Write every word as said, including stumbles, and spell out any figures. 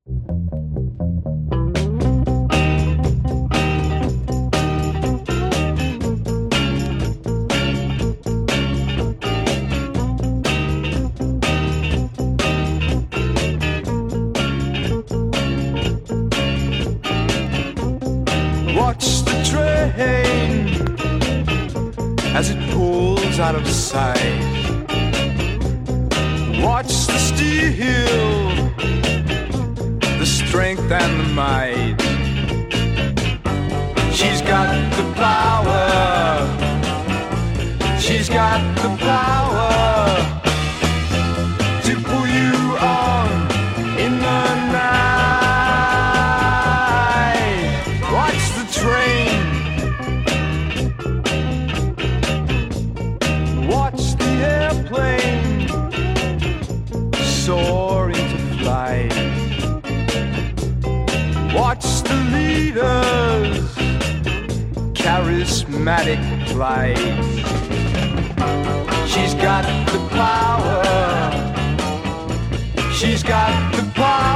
Watch the train as it pulls out of sight. Watch the steel, the strength and the might. She's got the power, she's got the power to pull you on in the night. Watch the train, watch the airplane soar into flight. Watch the leaders, charismatic flight. She's got the power, she's got the power